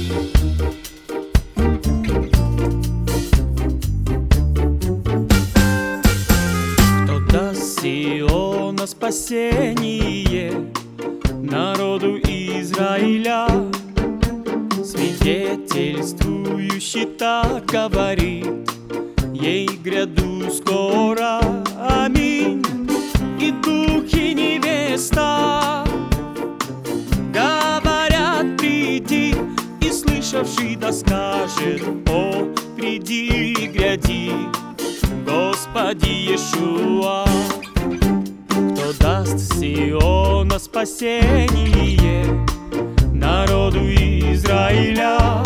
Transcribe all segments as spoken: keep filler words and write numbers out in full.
Кто даст Сиона спасение народу Израиля, свидетельствующий так говорит: ей гряду скоро, аминь. И дух и невеста говорят: приди, и слышавший да скажет: о, приди, гряди, Господи Иешуа. Кто даст Сиона спасение народу Израиля,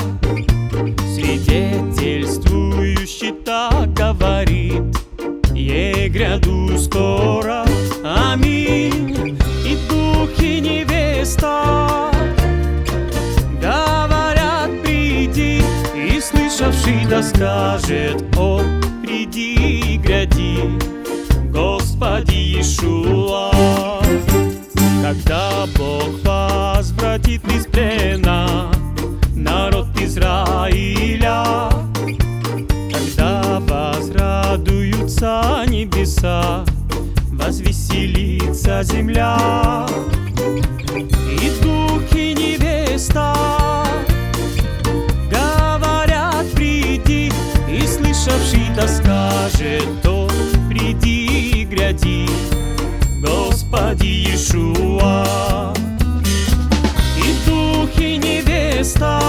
свидетельствующий так говорит: ей гряду скоро, аминь. И дух и невеста говорят: приди, и слышавший да скажет: о, приди, гряди, Господи Иешуа. Когда Бог возвратит из плена народ Израиля, когда возрадуются небеса, возвеселится земля. И дух и невеста говорят: приди, и слышавший да скажет: о, приди, гряди, Господи Иешуа. И дух и невеста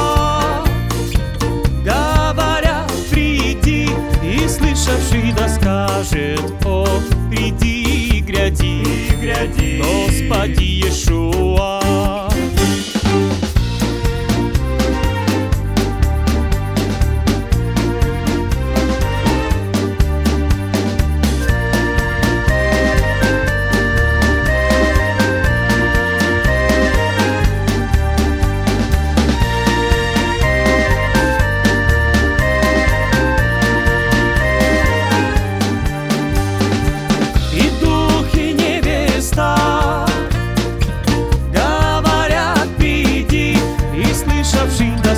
говорят: приди, и слышавший да скажет: о, приди, гряди, гряди, Господи Иешуа. Говорят: приди, и слышавший да